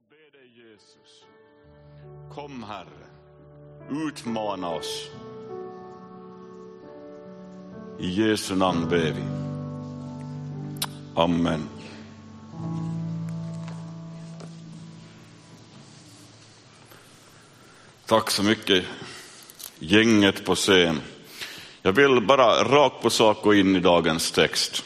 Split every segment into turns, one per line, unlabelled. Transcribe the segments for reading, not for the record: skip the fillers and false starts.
ber dig Jesus, kom Herre, utmana oss. I Jesu namn ber vi. Amen. Tack så mycket, gänget på scen. Jag vill bara rakt på sak gå in i dagens text.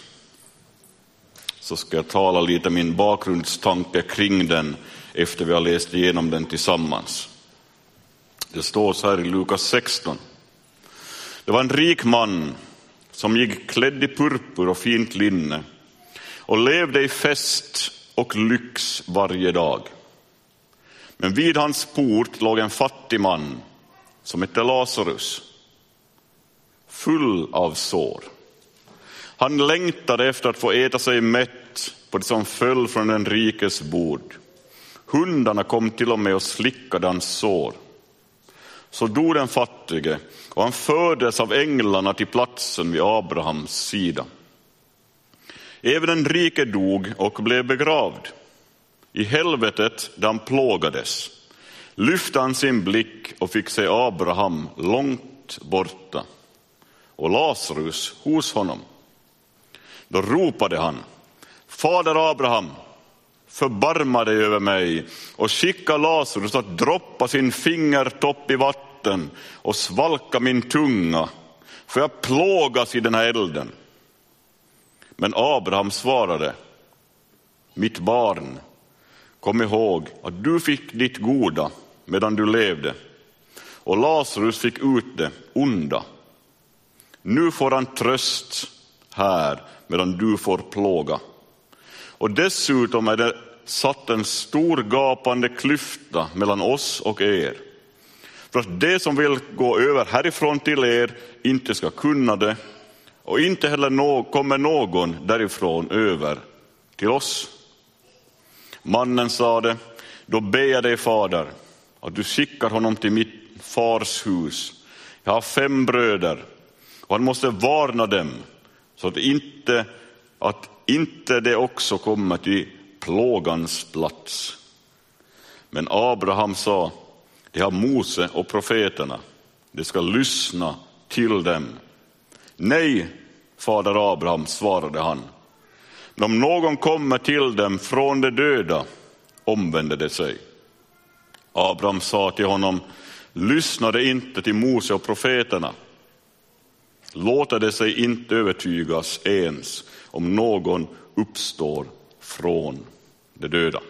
Så ska jag tala lite min bakgrundstanke kring den efter vi har läst igenom den tillsammans. Det står så här i Lukas 16. Det var en rik man som gick klädd i purpur och fint linne och levde i fest och lyx varje dag. Men vid hans port låg en fattig man som hette Lazarus, full av sår. Han längtade efter att få äta sig mätt på det som föll från den rikes bord. Hundarna kom till och med och slickade hans sår. Så dog den fattige och han fördes av änglarna till platsen vid Abrahams sida. Även den rike dog och blev begravd. I helvetet där han plågades lyfte han sin blick och fick se Abraham långt borta och Lazarus hos honom. Då ropade han: Fader Abraham, förbarma dig över mig och skicka Lazarus att droppa sin fingertopp i vatten och svalka min tunga, för jag plågas i den här elden. Men Abraham svarade: mitt barn, kom ihåg att du fick ditt goda medan du levde, och Lazarus fick ut det onda. Nu får han tröst här medan du får plåga. Och dessutom är det satt en stor gapande klyfta mellan oss och er, för att det som vill gå över härifrån till er inte ska kunna det, och inte heller kommer någon därifrån över till oss. Mannen sade: då ber jag dig, fader, att du skickar honom till mitt fars hus. Jag har 5 bröder och han måste varna dem så att inte det också kommer till plågans plats. Men Abraham sa: det har Mose och profeterna, det ska lyssna till dem. Nej, fader Abraham, svarade han, men om någon kommer till dem från de döda omvänder det sig. Abraham sa till honom: lyssnade inte till Mose och profeterna? Låter det sig inte övertygas ens om någon uppstår från de döda?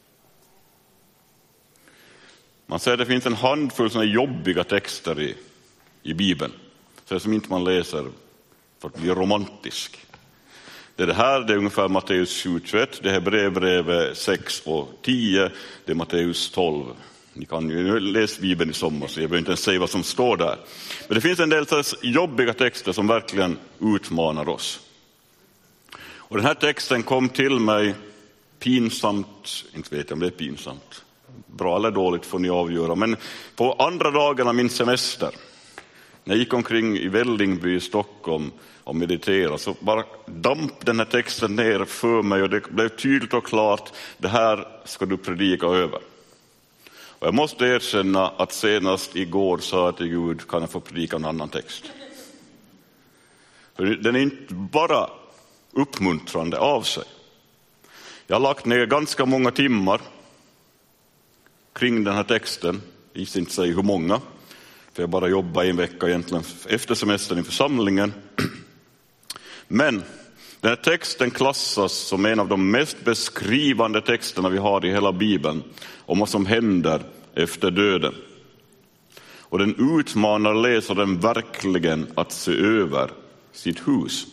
Man säger att det finns en handfull sådana jobbiga texter i Bibeln, så som inte man läser för att bli romantisk. Det här, det är ungefär Matteus 7:21, det här brev 6 och 10, det är Matteus 12. Ni kan ju läsa Bibeln i sommar, så jag behöver inte ens säga vad som står där. Men det finns en del så jobbiga texter som verkligen utmanar oss. Och den här texten kom till mig pinsamt, inte vet jag om det är pinsamt. Bra eller dåligt får ni avgöra. Men på andra dagen av min semester, när jag gick omkring i Vällingby i Stockholm och mediterade, så bara damp den här texten ner för mig och det blev tydligt och klart: det här ska du predika över. Och jag måste erkänna att senast igår sa jag till Gud: kan jag få predika en annan text? För den är inte bara uppmuntrande av sig. Jag har lagt ner ganska många timmar kring den här texten. Jag visste inte säga hur många, för jag bara jobbar en vecka egentligen efter semestern i församlingen. Men den här texten klassas som en av de mest beskrivande texterna vi har i hela Bibeln om vad som händer efter döden. Och den utmanar läsaren verkligen att se över sitt hus.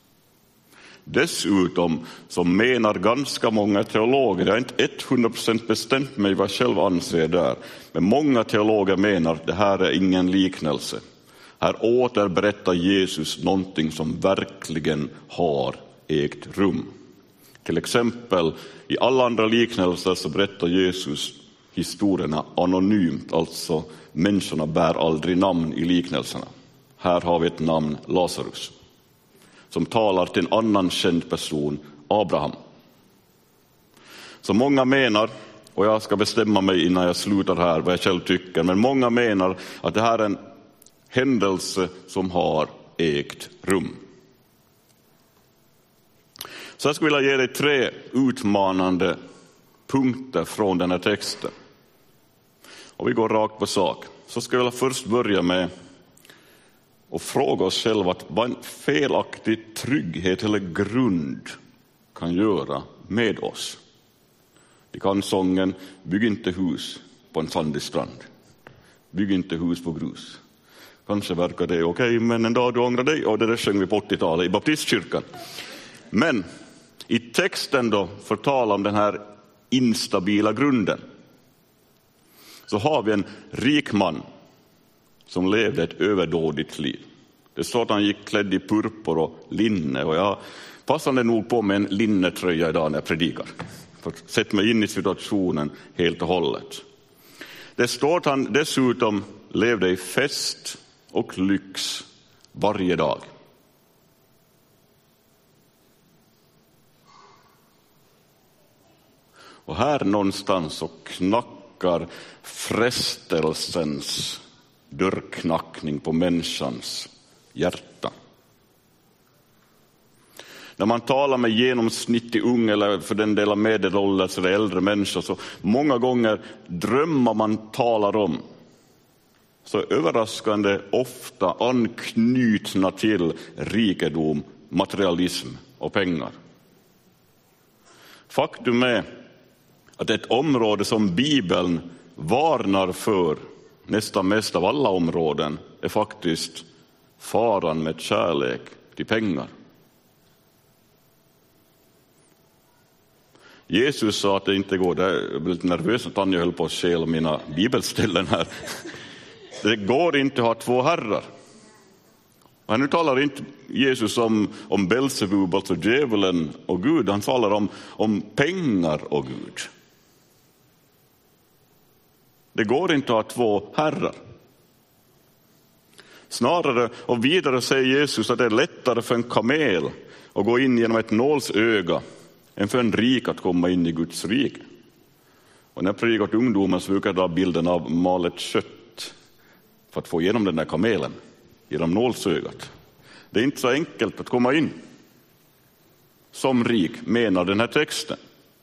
Dessutom så menar ganska många teologer, jag har inte 100% bestämt mig vad jag själv anser där, men många teologer menar att det här är ingen liknelse. Här återberättar Jesus någonting som verkligen har ägt rum. Till exempel i alla andra liknelser så berättar Jesus historierna anonymt, alltså människorna bär aldrig namn i liknelserna. Här har vi ett namn, Lazarus, som talar till en annan känd person, Abraham. Så många menar och jag ska bestämma mig innan jag slutar här vad jag själv tycker. Men många menar att det här är en händelse som har ägt rum. Så jag skulle vilja ge dig 3 utmanande punkter från den här texten. Och vi går rakt på sak. Så ska jag först börja med att fråga oss själva vad en felaktig trygghet eller grund kan göra med oss. Vi kan sången bygg inte hus på en sandig strand. Bygg inte hus på grus. Kanske verkar det okej, men en dag du ångrar dig. Och det där sjöng vi på 80-talet i baptistkyrkan. Men i texten då för tala om den här instabila grunden, så har vi en rik man som levde ett överdådigt liv. Det står att han gick klädd i purpur och linne, och jag passade nog på med en linnetröja idag när jag predikar. För att sätta mig in i situationen helt och hållet. Det står att han dessutom levde i fest och lyx varje dag. Och här någonstans så knackar frestelsens dörrknackning på människans hjärta. När man talar med genomsnittlig ung eller för den delen medelålders eller äldre människor, så många gånger drömmar man talar om så överraskande ofta anknutna till rikedom, materialism och pengar. Faktum är att ett område som Bibeln varnar för nästan mest av alla områden är faktiskt faran med kärlek till pengar. Jesus sa att det inte går, jag är lite nervös att jag höll på att stjäla mina bibelställen här. Det går inte att ha 2 herrar. Och nu talar inte Jesus om Belzebub, alltså djävulen och Gud. Han talar om pengar och Gud. Det går inte att ha 2 herrar. Snarare och vidare säger Jesus att det är lättare för en kamel att gå in genom ett nålsöga än för en rik att komma in i Guds rike. Och när jag predikar åt ungdomen så brukar jag dra bilden av malet kött för att få igenom den där kamelen genom nålsögat. Det är inte så enkelt att komma in som rik, menar den här texten.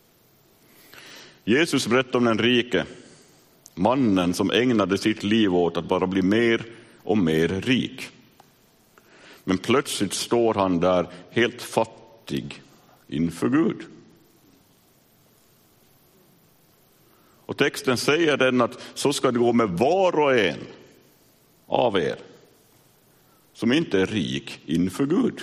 Jesus berättar om den rike mannen som ägnade sitt liv åt att bara bli mer och mer rik. Men plötsligt står han där helt fattig inför Gud. Och texten säger den att så ska det gå med var och en av er som inte är rik inför Gud.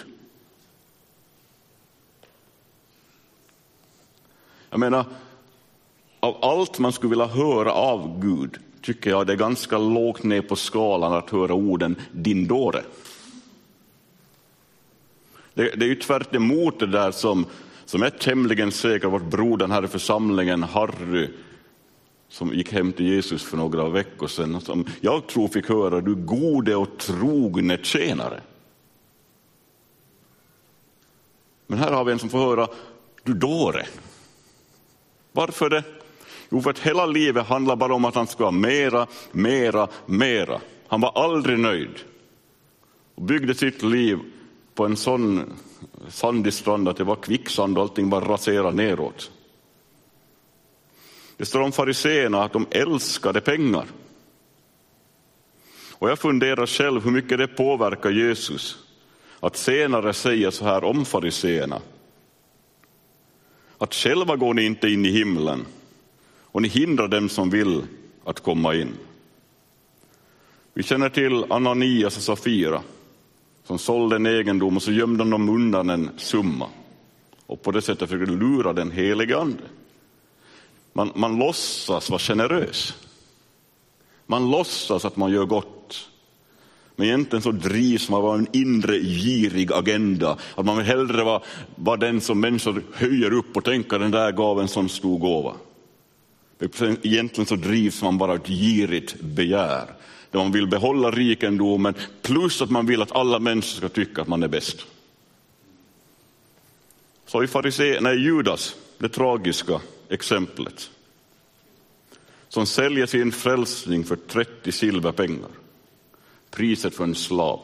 Jag menar, av allt man skulle vilja höra av Gud tycker jag det är ganska lågt ner på skalan att höra orden din dåre. Det är ju tvärt emot det där som är tämligen säker, vårt broder här i församlingen, Harry, som gick hem till Jesus för några veckor sedan, som jag tror fick höra, du gode och trogne tjänare. Men här har vi en som får höra, du dåre. Varför det? Jo, för att hela livet handlar bara om att han ska ha mera. Han var aldrig nöjd och byggde sitt liv på en sån sandig strand att det var kvicksand och allting bara raserade neråt. Det står om fariseerna att de älskade pengar. Och jag funderar själv hur mycket det påverkar Jesus att senare säga så här om fariseerna. Att själva går ni inte in i himlen och ni hindrar dem som vill att komma in. Vi känner till Ananias och Safira som sålde en egendom och så gömde de undan en summa. Och på det sättet försökte lura den helige ande. Man låtsas vara generös. Man låtsas att man gör gott. Men egentligen så drivs man av en inre girig agenda. Att man vill hellre vara den som människor höjer upp och tänker den där gav en sån stor gåva. Egentligen så drivs man bara ett girigt begär. Där man vill behålla rikedomen plus att man vill att alla människor ska tycka att man är bäst. Så i Judas, det tragiska exemplet. som säljer sin frälsning för 30 silverpengar. Priset för en slav.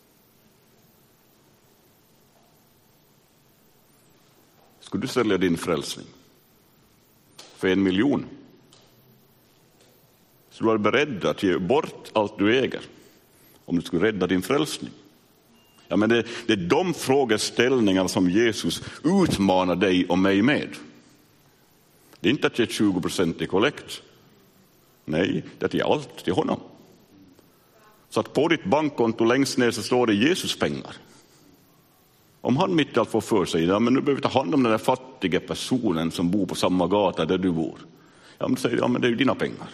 Skulle du sälja din frälsning för 1 miljon? Så du är beredd att ge bort allt du äger om du skulle rädda din frälsning? Ja, men det är de frågeställningar som Jesus utmanar dig och mig med. Det är inte att ge 20% i kollekt. Nej, det är att ge allt till honom. Så att på ditt bankkonto längst ner så står det Jesus pengar. Om han mitt i allt får för sig, ja, men nu behöver vi ta hand om den där fattiga personen som bor på samma gata där du bor. Ja, men säger, ja, men det är ju dina pengar.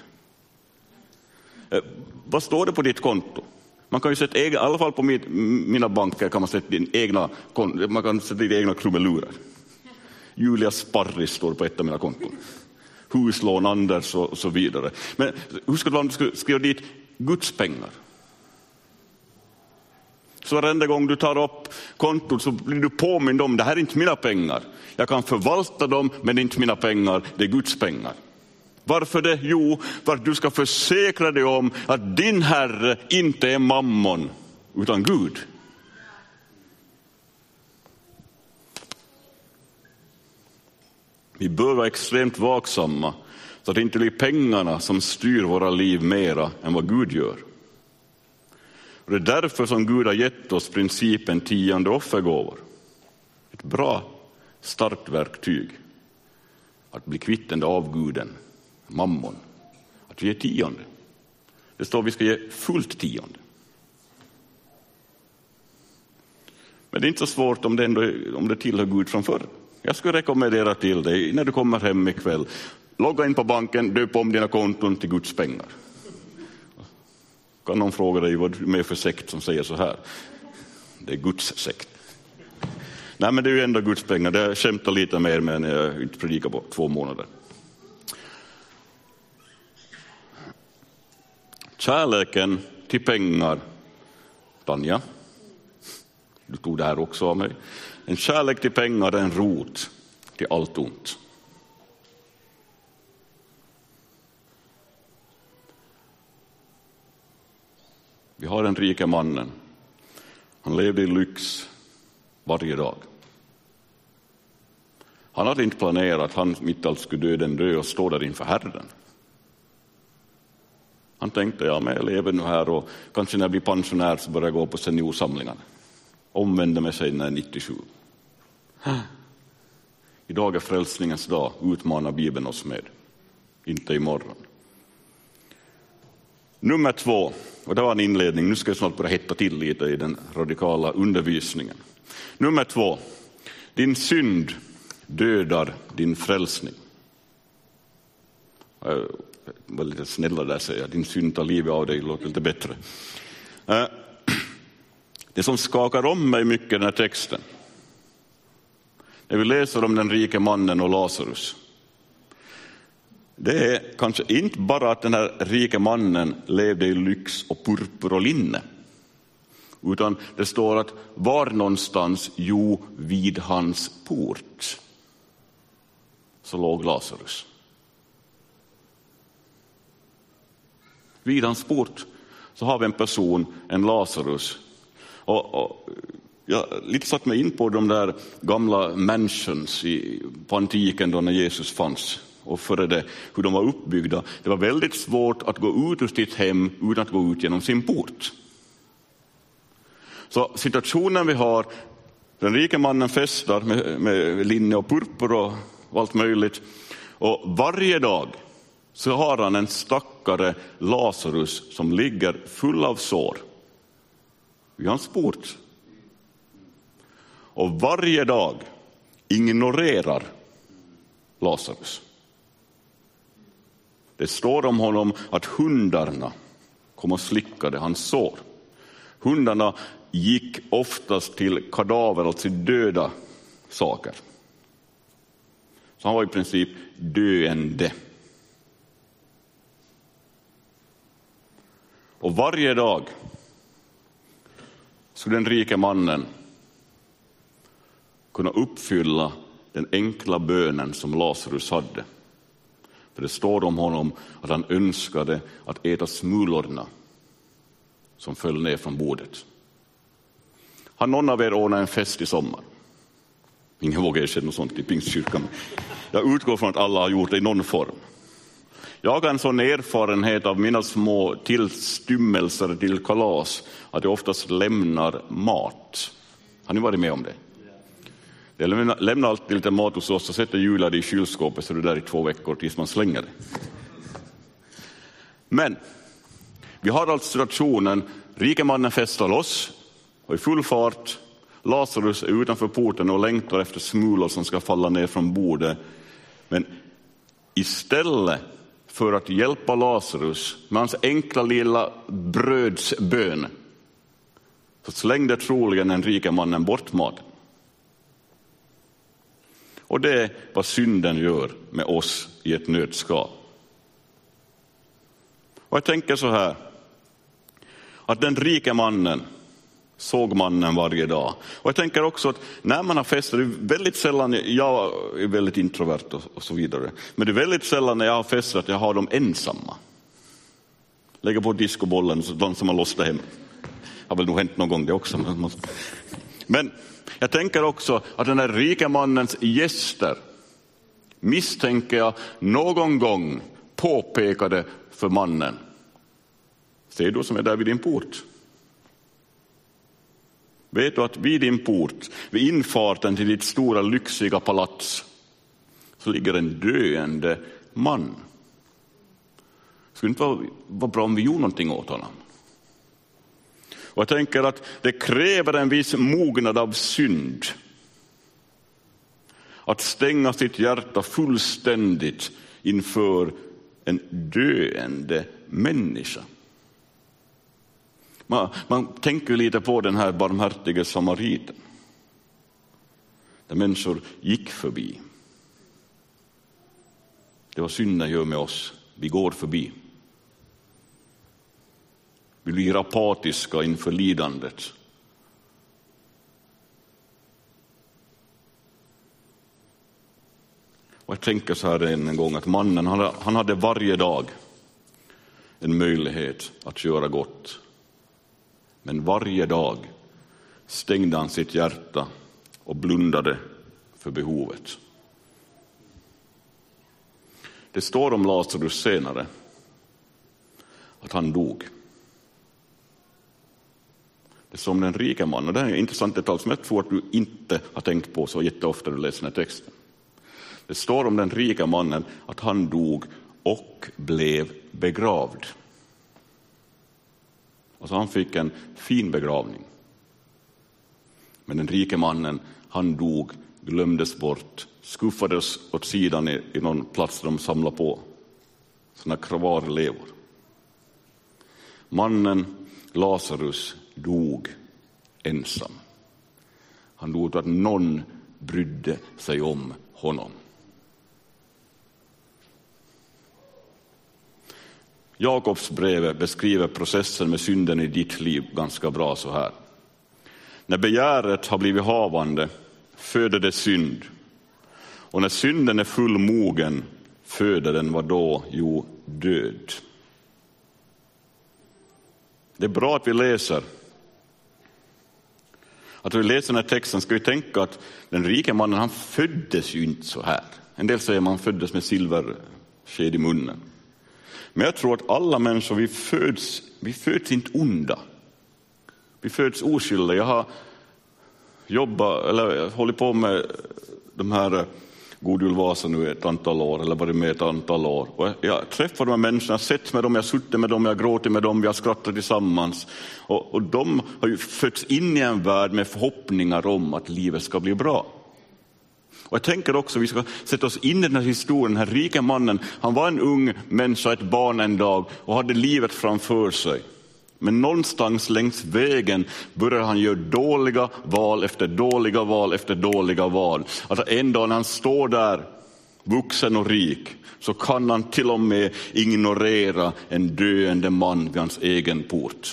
Vad står det på ditt konto? Man kan ju sätta i alla fall på mina banker kan man sätta man kan sätta in egna krumelurer. Julia Sparris står på ett av mina konton. Huslån, Anders och så vidare. Men hur ska det vara om du ska skriva dit Guds pengar? Så varenda gång du tar upp kontot så blir du påmind om det här är inte mina pengar. Jag kan förvalta dem, men det är inte mina pengar, det är Guds pengar. Varför det? Jo, för att du ska försäkra dig om att din Herre inte är mammon utan Gud. Vi bör vara extremt vaksamma så att det inte blir pengarna som styr våra liv mera än vad Gud gör. Och det är därför som Gud har gett oss principen 10:e offergåvor. Ett bra starkt verktyg att bli kvittande av Guden, mammon. Att vi ger 10:e. Det står att vi ska ge fullt 10:e. Men det är inte så svårt om det tillhör Gud från förr. Jag skulle rekommendera till dig när du kommer hem ikväll. Logga in på banken, döp om dina konton till Guds pengar. Kan någon fråga dig vad du är med för sekt som säger så här? Det är Guds sekt. Nej, men det är ju ändå Guds pengar. Det skämtar lite mer med när jag inte predikar på 2 månader. Kärleken till pengar, Tanja, du tog det här också av mig. En kärlek till pengar är en rot till allt ont. Vi har den rika mannen. Han levde i lyx varje dag. Han hade inte planerat att han mitt allt skulle dö och stå där inför Herren. Han tänkte, ja, men jag lever nu här och kanske när jag blir pensionär så börjar jag gå på seniorsamlingarna. Omvände mig sig när jag är 97. Idag är frälsningens dag, utmanar Bibeln oss med. Inte imorgon. Nummer 2, och det var en inledning. Nu ska jag snart börja hetta till lite i den radikala undervisningen. Nummer 2, din synd dödar din frälsning. Jag var lite snälla där säger jag. Din synd tar livet av dig, låter lite bättre. Det som skakar om mig mycket i den här texten, när vi läser om den rike mannen och Lazarus, det är kanske inte bara att den här rike mannen levde i lyx och purpur och linne, utan det står att var någonstans, jo, vid hans port så låg Lazarus. Vid hans port så har vi en person, en Lazarus. Och jag lite satt mig in på de där gamla mansions på antiken då när Jesus fanns. Och före det, hur de var uppbyggda. Det var väldigt svårt att gå ut ur sitt hem utan att gå ut genom sin port. Så situationen vi har, den rika mannen festar med linne och purpur och allt möjligt. Och varje dag så har han en stackare Lazarus som ligger full av sår vid hans port. Och varje dag ignorerar Lazarus. Det står om honom att hundarna kom och slickade hans sår. Hundarna gick oftast till kadaver, alltså döda saker. Så han var i princip döende. Och varje dag skulle den rika mannen kunna uppfylla den enkla bönen som Lazarus hade. För det står om honom att han önskade att äta smulorna som föll ner från bordet. Har någon av er ordnat en fest i sommar? Ingen vågar erkänna något sånt i Pingstkyrkan. Jag utgår från att alla har gjort det i någon form. Jag har en sån erfarenhet av mina små tillstymmelser till kalas att jag oftast lämnar mat. Har ni varit med om det? Jag lämnar alltid lite mat hos oss och sätter jular i kylskåpet så det där i 2 veckor tills man slänger det. Men vi har alltså situationen, rikemannen festar loss och i full fart. Lazarus är utanför porten och längtar efter smulor som ska falla ner från bordet. Men istället för att hjälpa Lazarus med hans enkla lilla brödsbön så slängde troligen den rika mannen bort maten. Och det är vad synden gör med oss i ett nötskal. Och jag tänker så här, att den rika mannen såg mannen varje dag. Och jag tänker också att när man har festat, det är väldigt sällan, jag är väldigt introvert och så vidare, men det är väldigt sällan när jag har festat att jag har dem ensamma. Lägger på diskobollen så de som har låst hem. Har väl nog hänt någon gång det också. Men jag tänker också att den här rika mannens gäster misstänker jag någon gång påpekade för mannen. Ser du som är där vid din port? Vet du att vid din port, vid infarten till ditt stora lyxiga palats, så ligger en döende man. Skulle inte vara bra om vi gjorde någonting åt honom? Och jag tänker att det kräver en viss mognad av synd att stänga sitt hjärta fullständigt inför en döende människa. Man tänker lite på den här barmhärtige samariten. Där människor gick förbi. Det var synden gör med oss. Vi går förbi. Vi blir apatiska inför lidandet. Och jag tänker så här en gång att mannen han hade varje dag en möjlighet att göra gott. Men varje dag stängde han sitt hjärta och blundade för behovet. Det står om Lazarus senare att han dog. Det är som den rika mannen. Det är en intressant detalj som jag tror att du inte har tänkt på så jätteofta när du läser den här texten. Det står om den rika mannen att han dog och blev begravd. Alltså han fick en fin begravning. Men den rike mannen, han dog, glömdes bort, skuffades åt sidan i någon plats där de samlade på såna kvarlevor. Mannen Lazarus dog ensam. Han dog för att någon brydde sig om honom. Jakobs brev beskriver processen med synden i ditt liv ganska bra så här. När begäret har blivit havande föder det synd. Och när synden är fullmogen föder den vad då? Jo, död. Det är bra att vi läser. Att vi läser den här texten ska vi tänka att den rika mannen han föddes ju inte så här. En del säger man föddes med silversked i munnen. Men jag tror att alla människor, vi föds inte onda. Vi föds oskyldiga. Jag har hållit på med de här God Jul Vasa nu ett antal år, eller varit med ett antal år. Och jag träffar de här människorna, sett med dem, jag har suttit med dem, jag har gråtit med dem, vi har skrattat tillsammans. Och de har ju fötts in i en värld med förhoppningar om att livet ska bli bra. Och jag tänker också att vi ska sätta oss in i den här historien. Den här rika mannen, han var en ung människa, ett barn en dag och hade livet framför sig. Men någonstans längs vägen börjar han göra dåliga val efter dåliga val efter dåliga val. Att en dag när han står där, vuxen och rik, så kan han till och med ignorera en döende man vid hans egen port.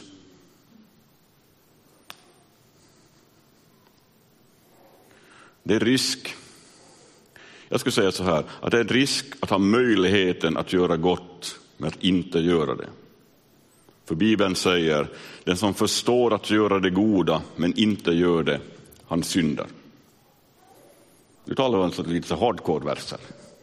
Det är risk. Jag skulle säga så här, att det är en risk att ha möjligheten att göra gott men att inte göra det. För Bibeln säger, den som förstår att göra det goda men inte gör det, han syndar. Nu talar vi alltså lite så hardcore-verser.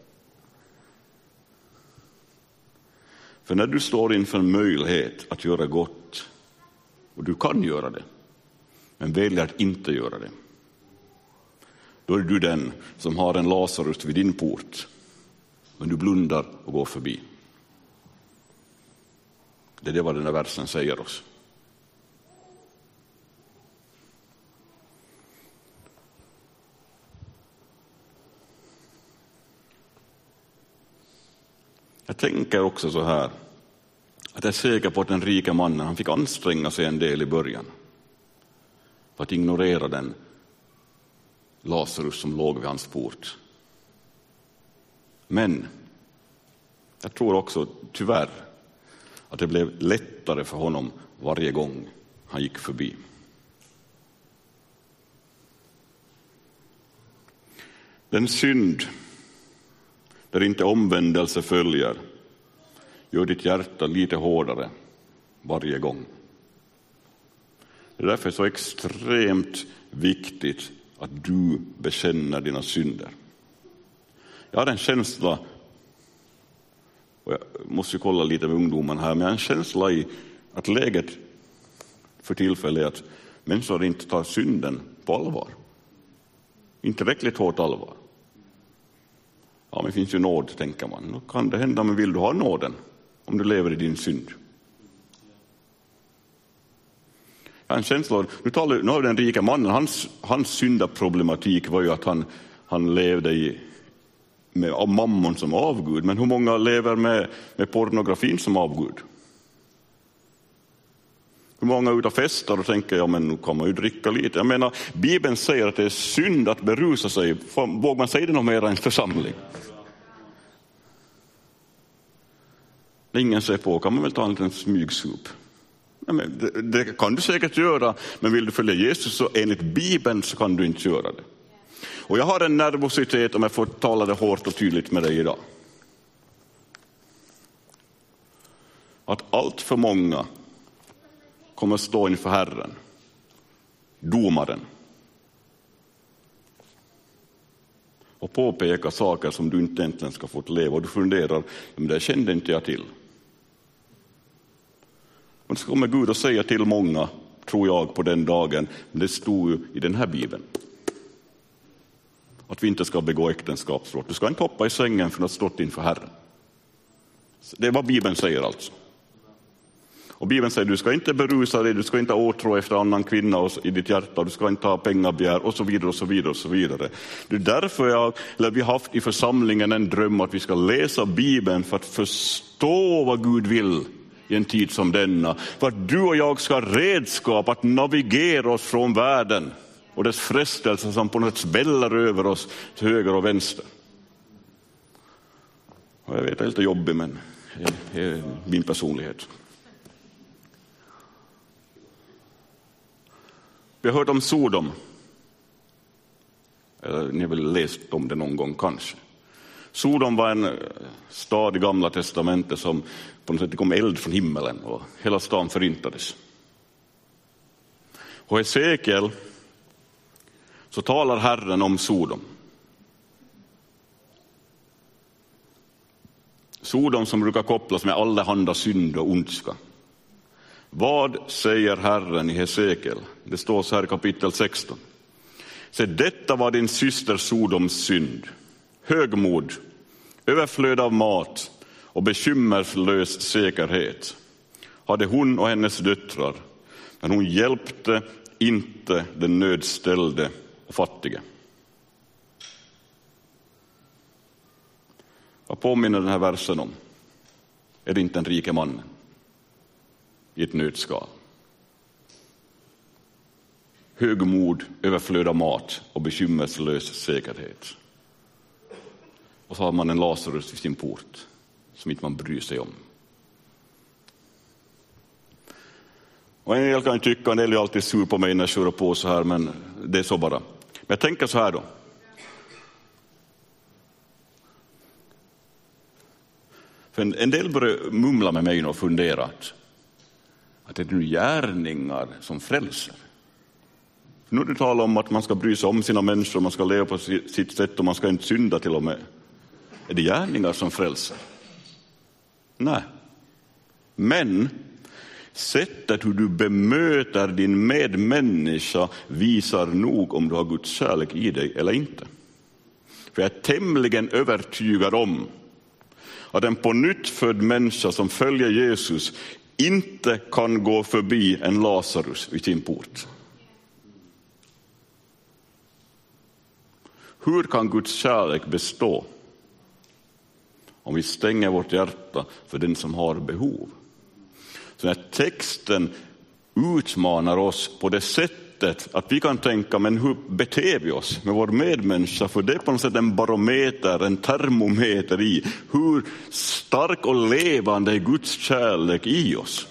För när du står inför en möjlighet att göra gott, och du kan göra det, men väljer att inte göra det, då är du den som har en Lazarus vid din port, men du blundar och går förbi. Det är vad den här versen säger oss. Jag tänker också så här, att jag är säker på att den rika mannen, han fick anstränga sig en del i början för att ignorera den Lazarus som låg vid hans port. Men jag tror också tyvärr att det blev lättare för honom varje gång han gick förbi. Den synd där inte omvändelse följer gör ditt hjärta lite hårdare varje gång. Det är därför så extremt viktigt att du bekänner dina synder. Jag har en känsla, och jag måste ju kolla lite med ungdomen här, men jag har en känsla i att läget för tillfället är att människor inte tar synden på allvar. Inte tillräckligt hårt allvar. Ja, men det finns ju nåd, tänker man. Då kan det hända, men vill du ha nåden om du lever i din synd? Jag har en känsla, nu har den rika mannen, hans syndaproblematik var ju att han levde med mammon som avgud. Men hur många lever med pornografin som avgud? Hur många utav festar och tänker, ja men nu kan man ju dricka lite. Jag menar, Bibeln säger att det är synd att berusa sig. Vågar man säga det nog mer i en församling? När ingen ser på kan man väl ta en liten smygsup. Ja, men det kan du säkert göra, men vill du följa Jesus så enligt Bibeln så kan du inte göra det. Och jag har en nervositet, om jag får tala det hårt och tydligt med dig idag. Att allt för många kommer stå inför Herren, domaren, och påpeka saker som du inte egentligen ska få leva. Och du funderar, men det kände inte jag till. Och så kommer Gud att säga till många, tror jag, på den dagen, men det stod ju i den här Bibeln, att vi inte ska begå äktenskapsbrott. Du ska inte hoppa i sängen för att ha stått inför Herren. Det är vad Bibeln säger alltså. Och Bibeln säger, du ska inte berusa dig, du ska inte åtrå efter annan kvinna i ditt hjärta, du ska inte ha pengabegär och så vidare och så vidare och så vidare. Det är därför vi har haft i församlingen en dröm att vi ska läsa Bibeln för att förstå vad Gud vill i en tid som denna. För att du och jag ska ha redskap att navigera oss från världen och dess frestelser som på något sätt bällar över oss till höger och vänster. Och jag vet, det är lite jobbigt, men det är min personlighet. Vi har hört om Sodom. Ni har väl läst om det någon gång kanske. Sodom var en stad i Gamla testamentet som på något sätt kom eld från himmelen och hela stan förintades. Och i Hesekiel så talar Herren om Sodom. Sodom som brukar kopplas med allehanda synd och ondska. Vad säger Herren i Hesekiel? Det står så här i kapitel 16. Se, detta var din syster Sodoms synd. Högmod, överflöd av mat och bekymmerslös säkerhet hade hon och hennes döttrar, men hon hjälpte inte den nödställde och fattige. Vad påminner den här versen om? Är det inte den rike mannen i ett nötskal? Högmod, överflöd av mat och bekymmerslös säkerhet. Och så har man en Lazarus vid sin port som inte man bryr sig om. Och en del kan tycka, en del är alltid sur på mig när jag kör på så här, men det är så bara. Men jag tänker så här då. För en del börjar mumla med mig och fundera att det är nu gärningar som frälser. Nu är det tal om att man ska bry sig om sina människor, man ska leva på sitt sätt och man ska inte synda till och med. Är det gärningar som frälser? Nej. Men sättet hur du bemöter din medmänniska visar nog om du har Guds kärlek i dig eller inte. För jag är tämligen övertygad om att en på nytt född människa som följer Jesus inte kan gå förbi en Lazarus vid sin port. Hur kan Guds kärlek bestå om vi stänger vårt hjärta för den som har behov? Så när texten utmanar oss på det sättet att vi kan tänka, men hur beter vi oss med vår medmänniska? För det är på något sätt en barometer, en termometer i hur stark och levande är Guds kärlek i oss.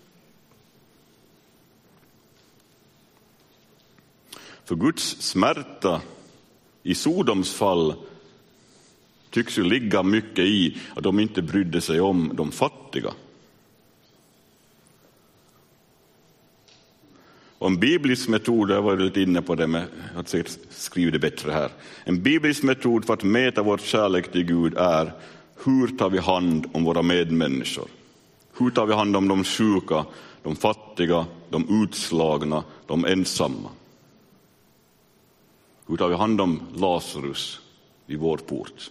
För Guds smärta i Sodoms fall tycks ju ligga mycket i att de inte brydde sig om de fattiga. Och en biblisk metod, jag var lite inne på det, men jag skriver det bättre här. En biblisk metod för att mäta vår kärlek till Gud är: hur tar vi hand om våra medmänniskor? Hur tar vi hand om de sjuka, de fattiga, de utslagna, de ensamma? Hur tar vi hand om Lazarus i vår port?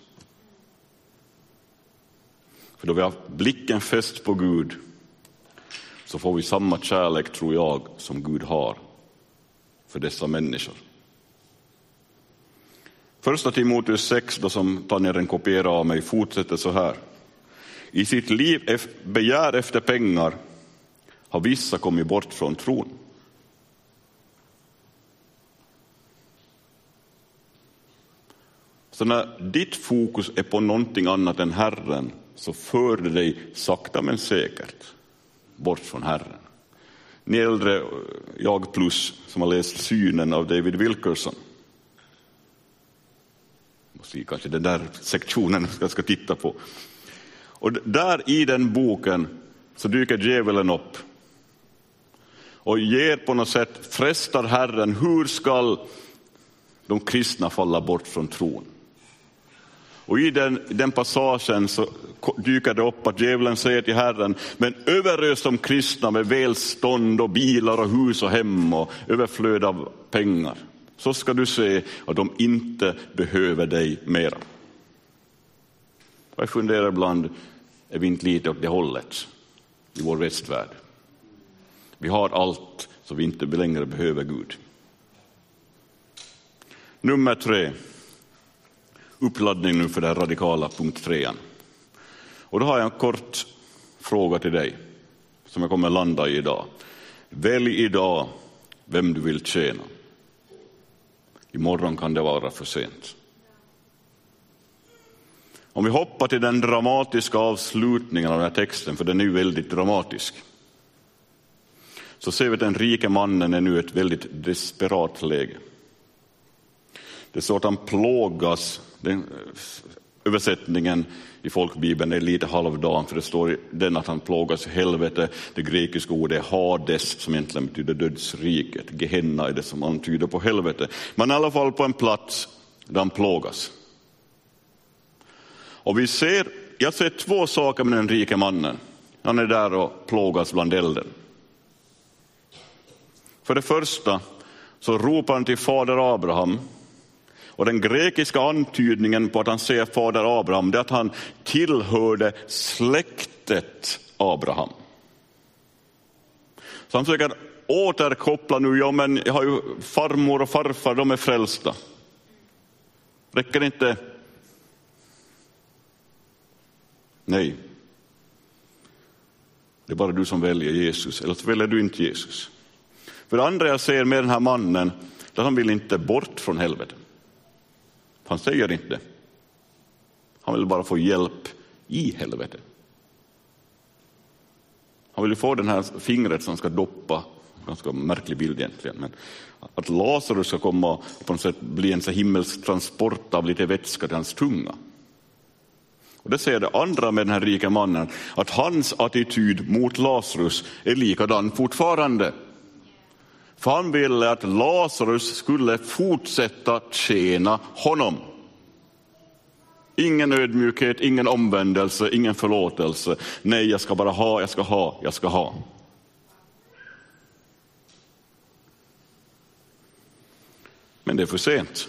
För då vi har blicken fäst på Gud så får vi samma kärlek, tror jag, som Gud har för dessa människor. Första Timoteus 6, då som Tanja den kopierar av mig, fortsätter så här. I sitt liv begär efter pengar har vissa kommit bort från tron. Så när ditt fokus är på någonting annat än Herren så för det dig sakta men säkert bort från Herren. Ni äldre, jag plus, som har läst Synen av David Wilkerson. Kanske den där sektionen jag ska titta på. Och där i den boken så dyker djävulen upp och ger på något sätt, frestar Herren, hur ska de kristna falla bort från tron? Och i den passagen så dyker det upp att djävulen säger till Herren, men överös de kristna med välstånd och bilar och hus och hem och överflöd av pengar. Så ska du se att de inte behöver dig mera. Och jag funderar ibland, är vi inte lite åt det hållet i vår västvärld? Vi har allt så vi inte längre behöver Gud. Nummer 3. Uppladdning nu för det här radikala punkt 3. Och då har jag en kort fråga till dig som jag kommer landa i idag. Välj idag vem du vill tjäna. Imorgon kan det vara för sent. Om vi hoppar till den dramatiska avslutningen av den här texten, för den är ju väldigt dramatisk, så ser vi att den rike mannen är nu ett väldigt desperat läge. Det står att han plågas. Den översättningen i folkbibeln är lite halvdan, för det står den att han plågas i helvete. Det grekiska ordet är Hades, som egentligen betyder dödsriket. Gehenna är det som antyder på helvete. Men i alla fall på en plats där han plågas. Och jag ser 2 saker med den rike mannen. Han är där och plågas bland elden. För det första så ropar han till fader Abraham. Och den grekiska antydningen på att han säger fader Abraham, det är att han tillhörde släktet Abraham. Så han försöker återkoppla nu, ja men jag har ju farmor och farfar, de är frälsta. Räcker inte? Nej. Det är bara du som väljer Jesus, eller så väljer du inte Jesus. För det andra jag ser med den här mannen, att han vill inte bort från helvetet. Han säger inte. Han vill bara få hjälp i helvetet. Han vill få den här fingret som ska doppa, ganska märklig bild egentligen, men att Lazarus ska komma och på något sätt bli en så himmelsk transport av lite vätska till hans tunga. Och det säger det andra med den här rika mannen, att hans attityd mot Lazarus är likadan fortfarande. För han ville att Lazarus skulle fortsätta tjäna honom. Ingen ödmjukhet, ingen omvändelse, ingen förlåtelse. Nej, jag ska bara ha, jag ska ha. Men det är för sent.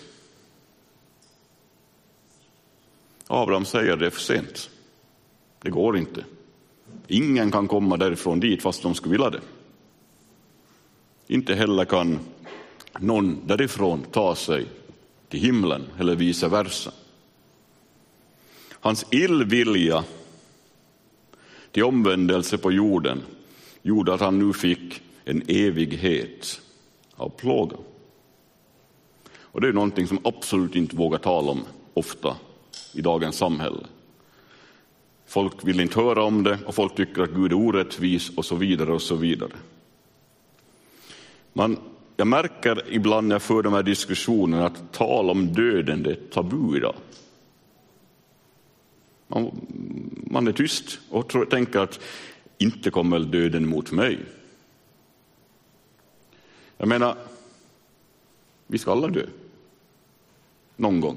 Abraham säger det är för sent. Det går inte. Ingen kan komma därifrån dit fast de skulle vilja det. Inte heller kan någon därifrån ta sig till himlen eller vice versa. Hans illvilja till omvändelse på jorden gjorde att han nu fick en evighet av plåga. Och det är någonting som absolut inte vågar tala om ofta i dagens samhälle. Folk vill inte höra om det och folk tycker att Gud är orättvis och så vidare och så vidare. Jag märker ibland när jag för de här diskussionerna att tal om döden det är tabu idag. Man är tyst och tänker att inte kommer döden mot mig. Jag menar, vi ska alla dö. Någon gång.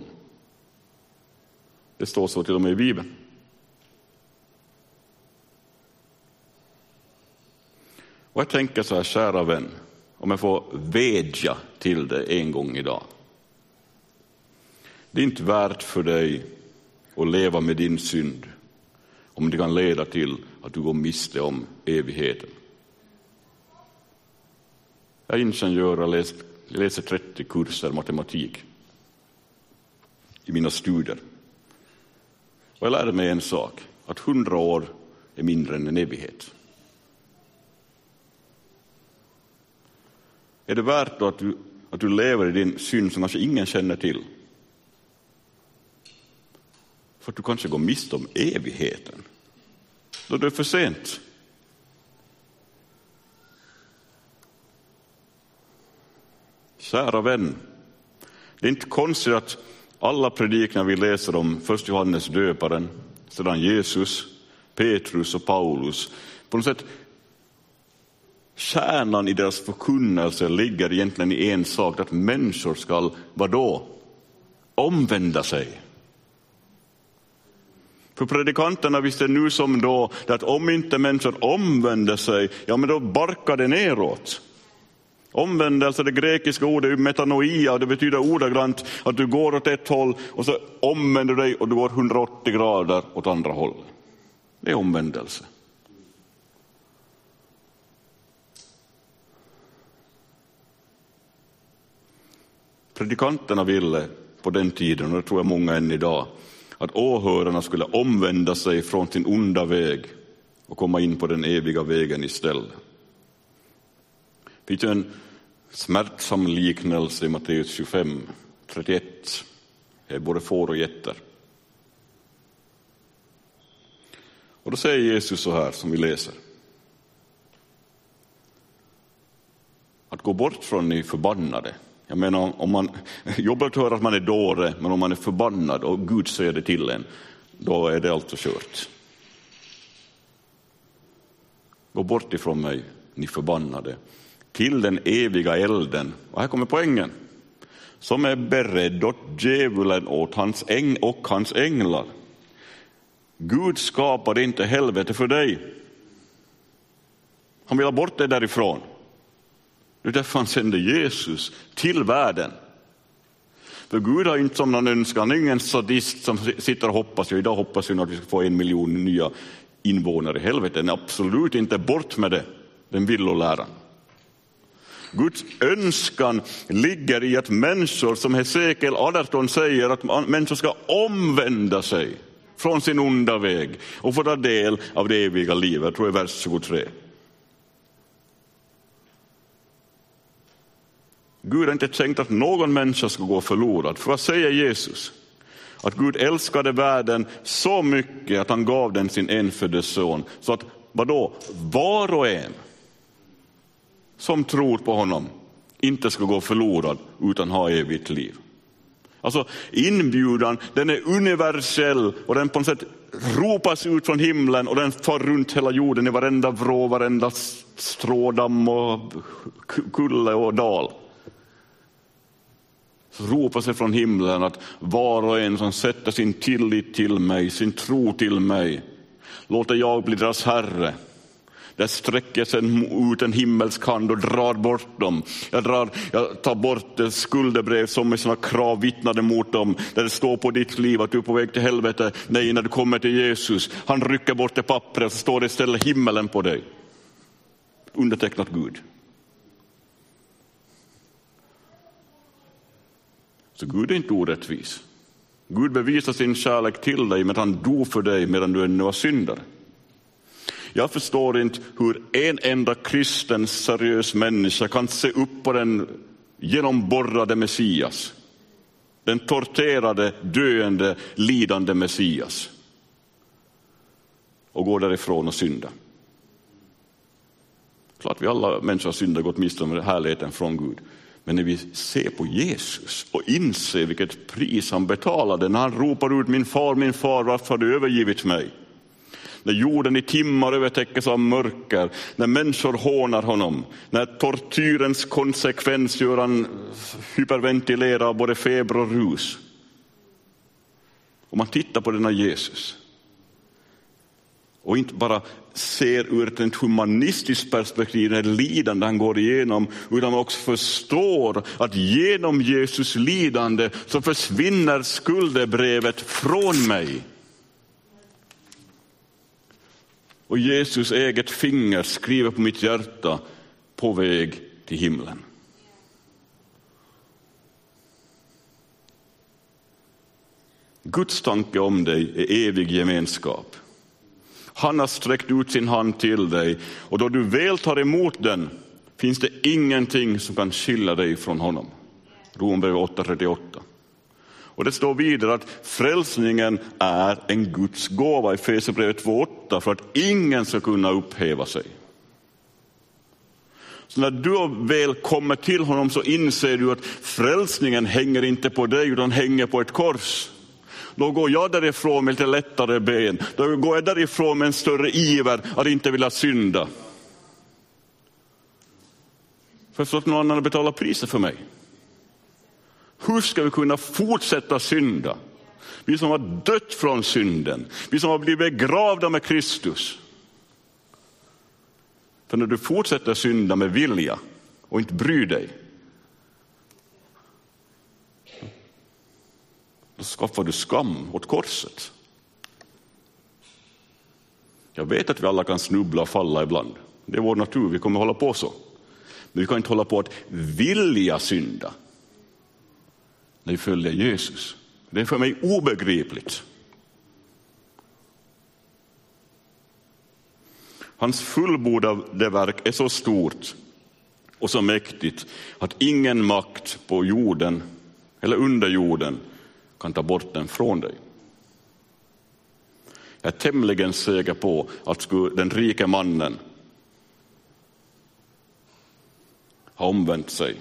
Det står så till och med i Bibeln. Och jag tänker så här, kära vän, om jag får vädja till dig en gång idag. Det är inte värt för dig att leva med din synd om det kan leda till att du går miste om evigheten. Jag är ingenjör och läser 30 kurser matematik i mina studier. Och jag lärde mig en sak, att 100 år är mindre än en evighet. Är det värt då att du lever i din synd som kanske ingen känner till? För att du kanske går miste om evigheten. Då är det för sent. Kära vän, det är inte konstigt att alla predikningar vi läser om, först Johannes döparen, sedan Jesus, Petrus och Paulus, på något sätt kärnan i deras förkunnelse ligger egentligen i en sak, att människor ska, vadå? Omvända sig. För predikanterna visste nu som då att om inte människor omvänder sig, ja men då barkar det neråt. Omvändelse, det grekiska ordet metanoia, och det betyder ordagrant att du går åt ett håll och så omvänder dig och du går 180 grader åt andra håll. Det är omvändelse. Predikanterna ville på den tiden, och det tror jag många än idag, att åhörarna skulle omvända sig från sin onda väg och komma in på den eviga vägen istället. Det finns en smärtsam liknelse i Matteus 25, 31. Det är både får och getter. Och då säger Jesus så här som vi läser. Att gå bort från ni förbannade. Jag menar, om man jobbar att höra att man är dåre, men om man är förbannad och Gud säger det till en, då är det alltså kört. Gå bort ifrån mig, ni förbannade, till den eviga elden. Och här kommer poängen. Som är beredd åt djävulen och hans änglar. Gud skapade inte helvete för dig. Han vill ha bort dig därifrån. Det är därför han sände Jesus till världen. För Gud har inte som någon önskan, han är ingen sadist som sitter och hoppas. Idag hoppas vi att vi ska få 1 miljon nya invånare i helveten. Absolut inte, bort med det. Den villoläran. Guds önskan ligger i att människor, som Hesekiel 18 säger, att människor ska omvända sig från sin onda väg och få ta del av det eviga livet. Jag tror det är vers 23. Gud har inte tänkt att någon människa ska gå förlorad. För vad säger Jesus? Att Gud älskade världen så mycket att han gav den sin enfödde son. Så att, vadå? Var och en som tror på honom inte ska gå förlorad utan ha evigt liv. Alltså inbjudan, den är universell och den på något sätt ropas ut från himlen och den far runt hela jorden i varenda vrå, varenda strådamm och kulle och dal. Så ropas det från himlen att var och en som sätter sin tillit till mig, sin tro till mig, låter jag bli deras herre. Där sträcker sig ut en himmelsk hand och drar bort dem. Jag tar bort det skuldebrev som med sina krav vittnade mot dem. Där det står på ditt liv att du är på väg till helvete. Nej, när du kommer till Jesus. Han rycker bort det pappret, så står det istället himmelen på dig. Undertecknat Gud. Så Gud är inte orättvis. Gud bevisar sin kärlek till dig, men han dog för dig medan du ännu var syndare. Jag förstår inte hur en enda kristen seriös människa kan se upp på den genomborrade Messias. Den torterade, döende, lidande Messias. Och gå därifrån och synda. Klart vi alla människor har syndat, gått miste om härligheten från Gud. Men när vi ser på Jesus och inser vilket pris han betalade när han ropar ut min far, varför har du övergivit mig? När jorden i timmar övertäcks av mörker, när människor hånar honom, när tortyrens konsekvens gör han hyperventilera av både feber och rus. Om man tittar på denna Jesus och inte bara ser ur ett humanistiskt perspektiv det lidande han går igenom, utan också förstår att genom Jesus lidande så försvinner skuldebrevet från mig. Och Jesus eget finger skriver på mitt hjärta på väg till himlen. Guds tanke om dig är evig gemenskap. Han har sträckt ut sin hand till dig, och då du väl tar emot den finns det ingenting som kan skilja dig från honom. Romarbrevet 8:38. Och det står vidare att frälsningen är en Guds gåva i Efesierbrevet 2:8 för att ingen ska kunna upphäva sig. Så när du väl kommer till honom så inser du att frälsningen hänger inte på dig utan hänger på ett kors. Då går jag därifrån med lite lättare ben. Då går jag därifrån med en större iver att inte vilja synda. För att någon annan betalar priset för mig. Hur ska vi kunna fortsätta synda? Vi som har dött från synden. Vi som har blivit begravda med Kristus. För när du fortsätter synda med vilja och inte bryr dig, då skaffar du skam åt korset. Jag vet att vi alla kan snubbla och falla ibland. Det är vår natur, vi kommer hålla på så. Men vi kan inte hålla på att vilja synda när vi följer Jesus. Det är för mig obegripligt. Hans fullbordade verk är så stort och så mäktigt att ingen makt på jorden eller under jorden kan ta bort den från dig. Jag är tämligen säker på att skulle den rika mannen ha omvänt sig,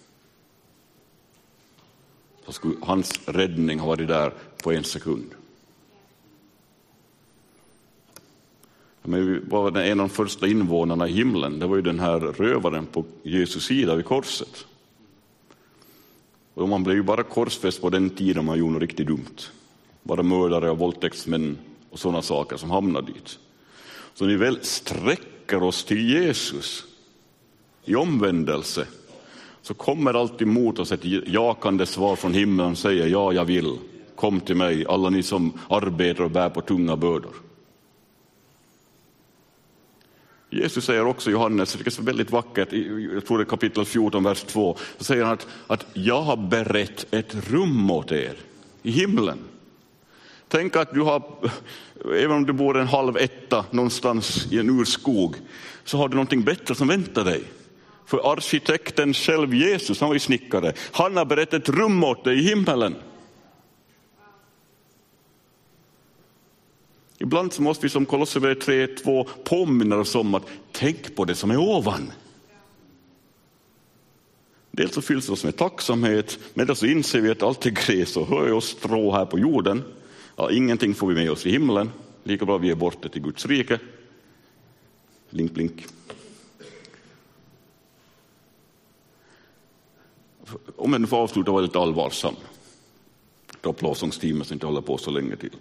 så skulle hans räddning ha varit där på en sekund. Men var en av de första invånarna i himlen, det var ju den här rövaren på Jesus sida vid korset. Och man blev ju bara korsfäst på den tiden man gjorde något riktigt dumt. Bara mördare och våldtäktsmän och sådana saker som hamnade dit. Så när vi väl sträcker oss till Jesus i omvändelse, så kommer alltid mot oss ett jakande svar från himlen och säger: ja, jag vill. Kom till mig, alla ni som arbetar och bär på tunga bördor. Jesus säger också i Johannes, det är så väldigt vackert, jag tror det är kapitel 14, vers 2, så säger han att jag har berett ett rum åt er i himlen. Tänk att du har, även om du bor en halv etta någonstans i en urskog, så har du någonting bättre som väntar dig. För arkitekten själv, Jesus, han var ju snickare, han har berett ett rum åt dig i himmelen. Ibland så måste vi som Kolosserbrevet 3:2 påminna oss om att tänk på det som är ovan. Dels så fylls oss med tacksamhet, men då så inser vi att allt är gräs och hö och strå här på jorden. Ja, ingenting får vi med oss i himlen, lika bra vi är borta till Guds rike. Blink, blink. Om jag nu får avsluta var lite allvarsam. Då plåsångstimen så inte håller på så länge till.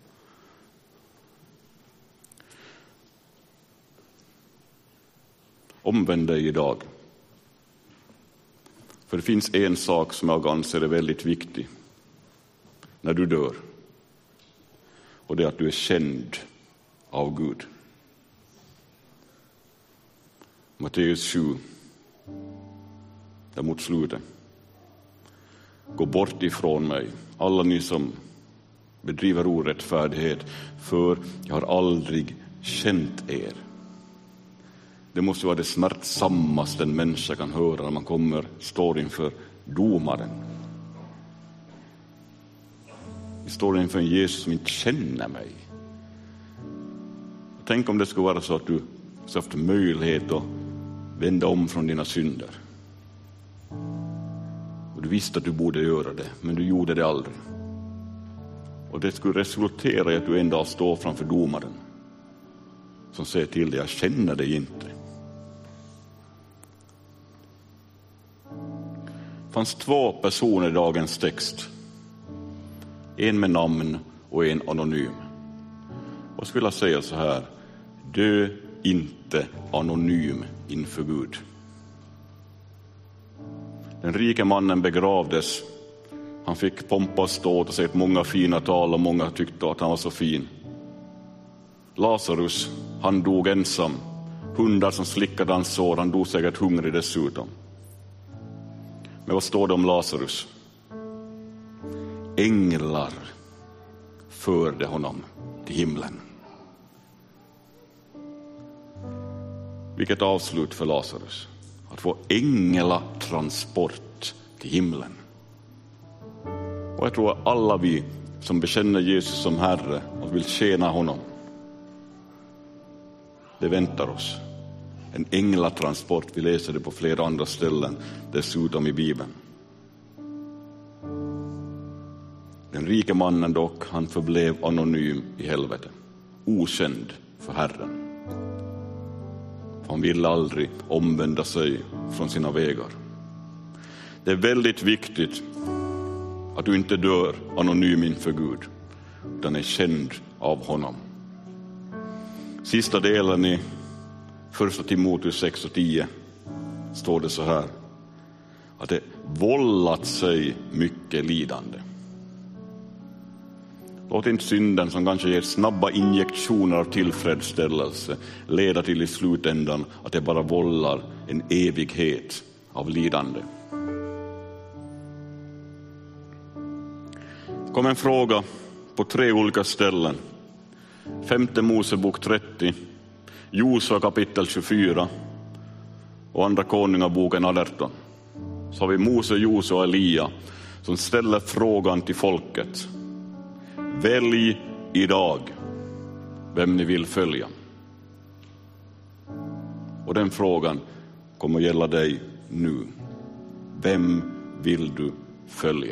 Omvänd dig idag. För det finns en sak som jag anser är väldigt viktig när du dör. Och det är att du är känd av Gud. Matteus 7, där mot slutet. Gå bort ifrån mig, alla ni som bedriver orättfärdighet, för jag har aldrig känt er. Det måste vara det smärtsammaste en människa kan höra när man står inför domaren. Vi står inför en Jesus som inte känner mig. Tänk om det skulle vara så att du har haft möjlighet att vända om från dina synder. Och du visste att du borde göra det, men du gjorde det aldrig. Och det skulle resultera i att du en dag står framför domaren som säger till dig, jag känner dig inte. Det fanns 2 personer i dagens text. En med namn och en anonym. Och skulle jag säga så här, dö inte anonym inför Gud. Den rike mannen begravdes. Han fick pompa och ståt och säga många fina tal och många tyckte att han var så fin. Lazarus, han dog ensam. Hundar som slickade hans sår, han dog säkert hungrig dessutom. Men vad står det om Lazarus? Änglar förde honom till himlen. Vilket avslut för Lazarus. Att få änglatransport till himlen. Och jag tror att alla vi som bekänner Jesus som Herre och vill tjäna honom, det väntar oss. En änglatransport, vi läser det på flera andra ställen dessutom i Bibeln. Den rike mannen dock, han förblev anonym i helvetet. Okänd för Herren. Han ville aldrig omvända sig från sina vägar. Det är väldigt viktigt att du inte dör anonym inför Gud, utan är känd av honom. Sista delen i 1 Timoteus 6:10 står det så här, att det vållat sig mycket lidande. Låt inte synden som kanske ger snabba injektioner av tillfredsställelse leda till i slutändan att det bara vållar en evighet av lidande. Det kom en fråga på 3 olika ställen. 5:e Mosebok 30, Josua kapitel 24 och Andra Konungaboken 18. Så har vi Mose, Josua och Elia som ställer frågan till folket. Välj idag vem ni vill följa. Och den frågan kommer att gälla dig nu. Vem vill du följa?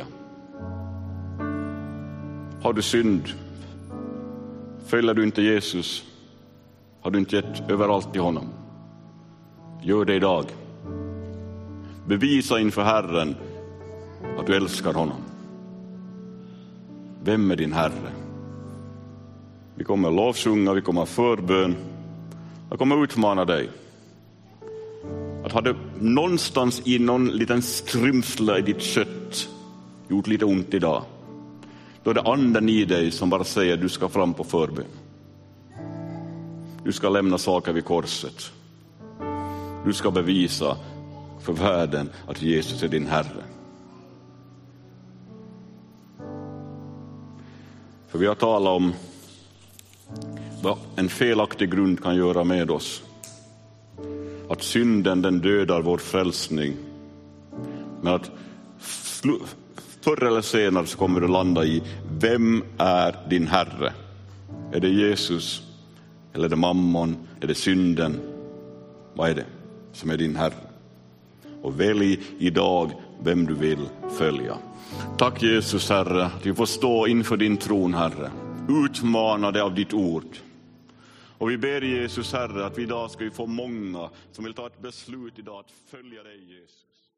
Har du synd? Följer du inte Jesus? Har du inte gett överallt till honom? Gör det idag. Bevisa inför Herren att du älskar honom. Vem är din Herre? Vi kommer att lovsjunga, vi kommer att förbön. Jag kommer att utmana dig. Att ha det någonstans i någon liten skrymsle i ditt kött gjort lite ont idag. Då är det anden i dig som bara säger du ska fram på förbön. Du ska lämna saker vid korset. Du ska bevisa för världen att Jesus är din Herre. För vi har talat om vad en felaktig grund kan göra med oss. Att synden den dödar vår frälsning. Men att förr eller senare så kommer du landa i vem är din Herre? Är det Jesus? Eller är det mammon? Är det synden? Vad är det som är din Herre? Och välj idag vem du vill följa. Tack Jesus, Herre, att vi får stå inför din tron, Herre, utmanade av ditt ord. Och vi ber Jesus, Herre, att vi idag ska få många som vill ta ett beslut idag att följa dig, Jesus.